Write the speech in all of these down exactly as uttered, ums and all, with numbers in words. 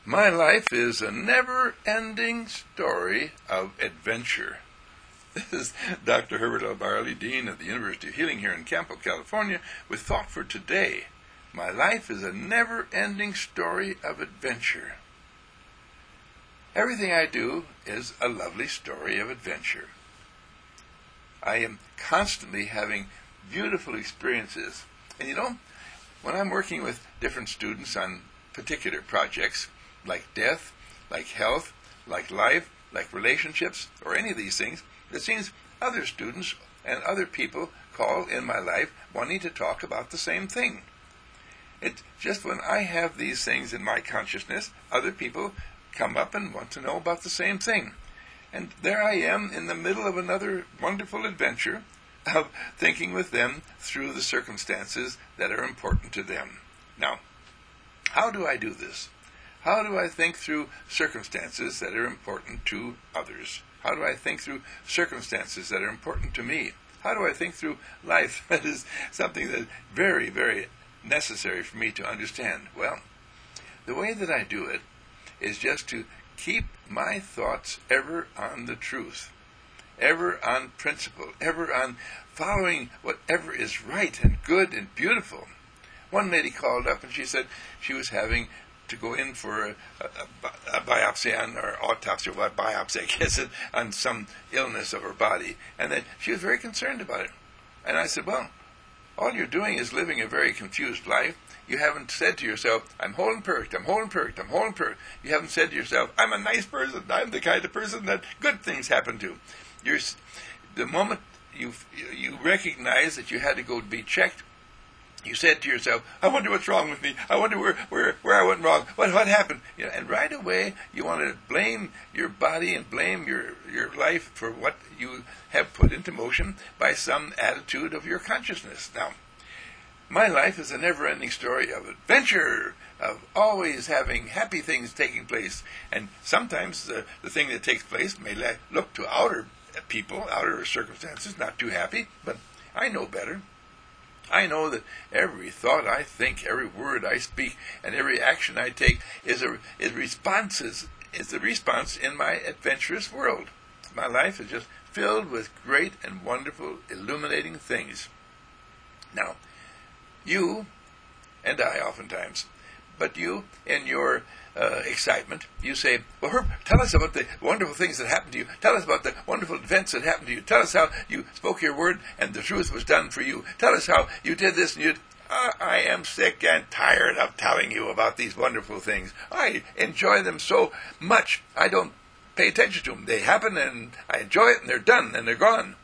My life is a never-ending story of adventure. This is Doctor Herbert L. Barley, Dean of the University of Healing here in Campo, California, with Thought for Today. My life is a never-ending story of adventure. Everything I do is a lovely story of adventure. I am constantly having beautiful experiences. And you know, when I'm working with different students on particular projects, like death, like health, like life, like relationships, or any of these things, it seems other students and other people call in my life wanting to talk about the same thing. It's just when I have these things in my consciousness, other people come up and want to know about the same thing. And there I am in the middle of another wonderful adventure of thinking with them through the circumstances that are important to them. Now, how do I do this? How do I think through circumstances that are important to others? How do I think through circumstances that are important to me? How do I think through life? That is something that is very, very necessary for me to understand. Well, the way that I do it is just to keep my thoughts ever on the truth, ever on principle, ever on following whatever is right and good and beautiful. One lady called up and she said she was having to go in for a, a, a biopsy on, or autopsy, or what biopsy, I guess, on some illness of her body. And that she was very concerned about it. And I said, well, all you're doing is living a very confused life. You haven't said to yourself, I'm whole and perfect, I'm whole and perfect, I'm whole and perfect. You haven't said to yourself, I'm a nice person, I'm the kind of person that good things happen to. You're, the moment you you recognize that you had to go be checked, you said to yourself, I wonder what's wrong with me. I wonder where, where, where I went wrong. What what happened? You know, and right away, you want to blame your body and blame your, your life for what you have put into motion by some attitude of your consciousness. Now, my life is a never-ending story of adventure, of always having happy things taking place. And sometimes the, the thing that takes place may look to outer people, outer circumstances, not too happy, but I know better. I know that every thought I think, every word I speak, and every action I take is a is responses is the response in my adventurous world. My life is just filled with great and wonderful, illuminating things. Now, you and I oftentimes, but you in your uh, excitement, you say, well, Herb, tell us about the wonderful things that happened to you. Tell us about the wonderful events that happened to you. Tell us how you spoke your word and the truth was done for you. Tell us how you did this and you did. Uh, I am sick and tired of telling you about these wonderful things. I enjoy them so much. I don't pay attention to them. They happen and I enjoy it and they're done and they're gone.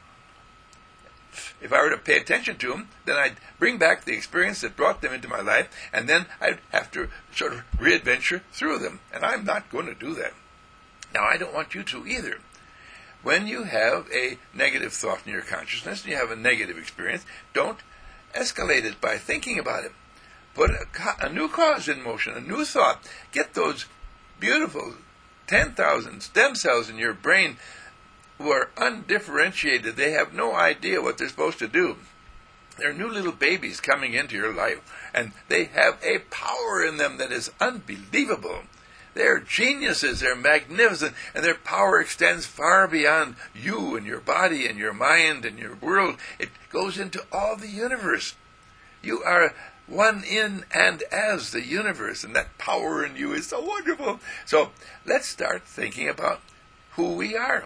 If I were to pay attention to them, then I'd bring back the experience that brought them into my life, and then I'd have to sort of re-adventure through them. And I'm not going to do that. Now, I don't want you to either. When you have a negative thought in your consciousness, and you have a negative experience, don't escalate it by thinking about it. Put a, a new cause in motion, a new thought. Get those beautiful ten thousand stem cells in your brain who are undifferentiated. They have no idea what they're supposed to do. They're new little babies coming into your life, and they have a power in them that is unbelievable. They're geniuses, they're magnificent, and their power extends far beyond you and your body and your mind and your world. It goes into all the universe. You are one in and as the universe, and that power in you is so wonderful. So let's start thinking about who we are.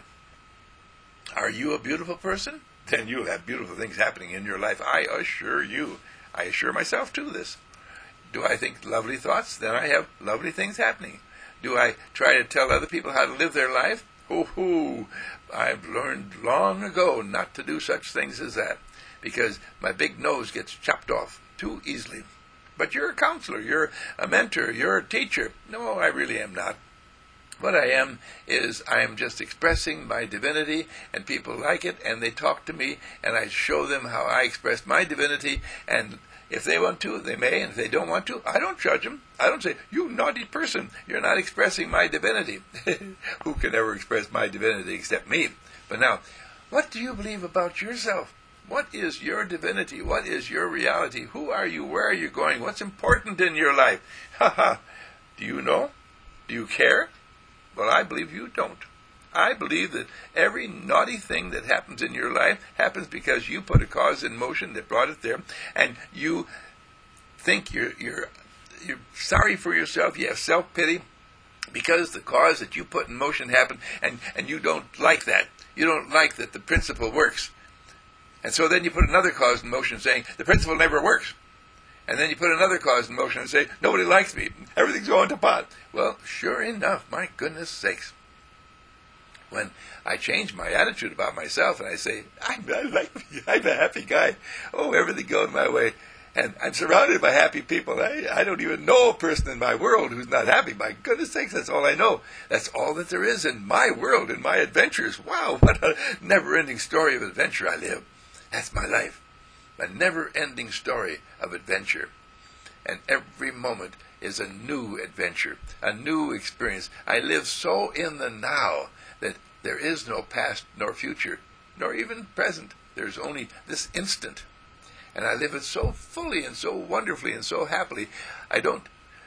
Are you a beautiful person? Then you'll have beautiful things happening in your life. I assure you. I assure myself to this. Do I think lovely thoughts? Then I have lovely things happening. Do I try to tell other people how to live their life? Hoo-hoo! I've learned long ago not to do such things as that, because my big nose gets chopped off too easily. But you're a counselor, you're a mentor, you're a teacher. No, I really am not. What I am is I am just expressing my divinity, and people like it, and they talk to me, and I show them how I express my divinity, and if they want to, they may, and if they don't want to, I don't judge them. I don't say, you naughty person, you're not expressing my divinity. Who can ever express my divinity except me? But now, what do you believe about yourself? What is your divinity? What is your reality? Who are you? Where are you going? What's important in your life? Ha ha! Do you know? Do you care? Well, I believe you don't. I believe that every naughty thing that happens in your life happens because you put a cause in motion that brought it there, and you think you're you're you're sorry for yourself. You have self-pity because the cause that you put in motion happened, and, and you don't like that. You don't like that the principle works. And so then you put another cause in motion saying, the principle never works. And then you put another cause in motion and say, nobody likes me. Everything's going to pot. Well, sure enough, my goodness sakes. When I change my attitude about myself and I say, I'm, I like me, I'm a happy guy. Oh, everything going my way. And I'm surrounded by happy people. I, I don't even know a person in my world who's not happy. My goodness sakes, that's all I know. That's all that there is in my world, in my adventures. Wow, what a never-ending story of adventure I live. That's my life. A never-ending story of adventure. And every moment is a new adventure, a new experience. I live so in the now that there is no past nor future, nor even present. There's only this instant. And I live it so fully and so wonderfully and so happily. I don't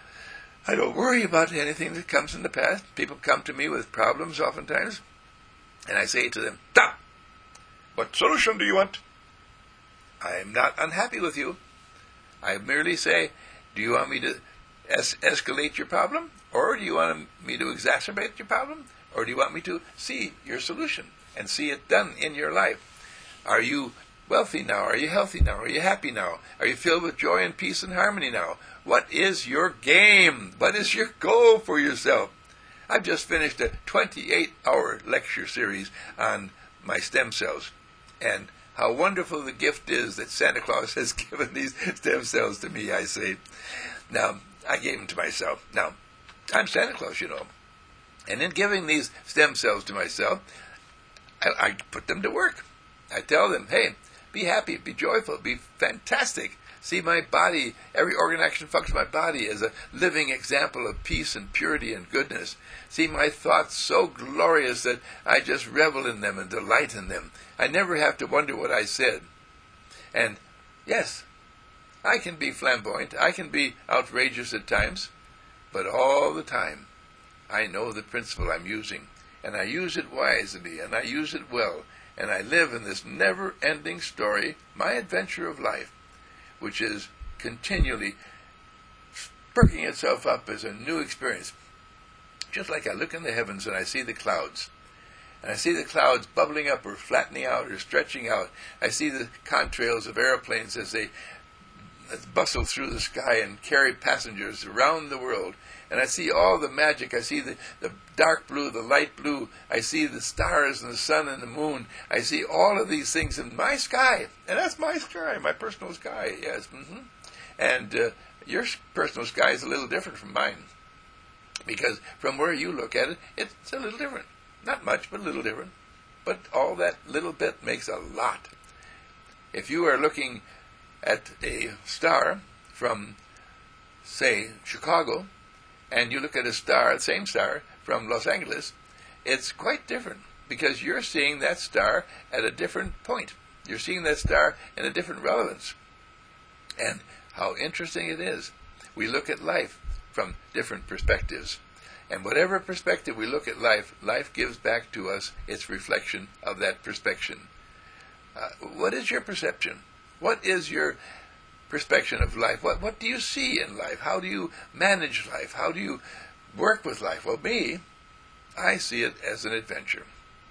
I don't worry about anything that comes in the past. People come to me with problems oftentimes, and I say to them, stop! What solution do you want? I am not unhappy with you. I merely say, do you want me to es- escalate your problem? Or do you want me to exacerbate your problem? Or do you want me to see your solution and see it done in your life? Are you wealthy now? Are you healthy now? Are you happy now? Are you filled with joy and peace and harmony now? What is your game? What is your goal for yourself? I've just finished a twenty-eight hour lecture series on my stem cells, and how wonderful the gift is that Santa Claus has given these stem cells to me, I say. Now, I gave them to myself. Now, I'm Santa Claus, you know. And in giving these stem cells to myself, I, I put them to work. I tell them, hey, be happy, be joyful, be fantastic. See my body, every organ, action, function of my body as a living example of peace and purity and goodness. See my thoughts so glorious that I just revel in them and delight in them. I never have to wonder what I said. And yes, I can be flamboyant, I can be outrageous at times, but all the time I know the principle I'm using, and I use it wisely, and I use it well, and I live in this never-ending story, my adventure of life, which is continually perking itself up as a new experience. Just like I look in the heavens and I see the clouds, and I see the clouds bubbling up or flattening out or stretching out. I see the contrails of airplanes as they bustle through the sky and carry passengers around the world. And I see all the magic. I see the, the dark blue, the light blue. I see the stars and the sun and the moon. I see all of these things in my sky. And that's my sky, my personal sky, yes. Mm-hmm. And uh, your personal sky is a little different from mine. Because from where you look at it, it's a little different. Not much, but a little different. But all that little bit makes a lot. If you are looking at a star from, say, Chicago, and you look at a star, the same star, from Los Angeles, it's quite different because you're seeing that star at a different point. You're seeing that star in a different relevance. And how interesting it is. We look at life from different perspectives. And whatever perspective we look at life, life gives back to us its reflection of that perspective. Uh, what is your perception? What is your perspective of life? What what do you see in life? How do you manage life? How do you work with life? Well, me, I see it as an adventure.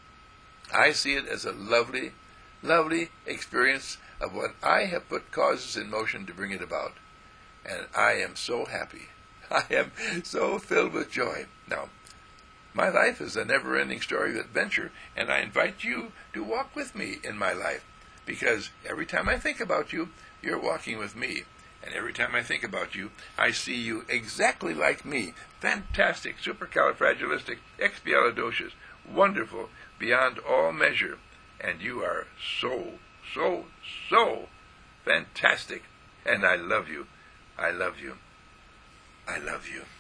I see it as a lovely, lovely experience of what I have put causes in motion to bring it about. And I am so happy. I am so filled with joy. Now, my life is a never-ending story of adventure, and I invite you to walk with me in my life, because every time I think about you, you're walking with me. And every time I think about you, I see you exactly like me. Fantastic, supercalifragilisticexpialidocious, wonderful, beyond all measure. And you are so, so, so fantastic. And I love you. I love you. I love you.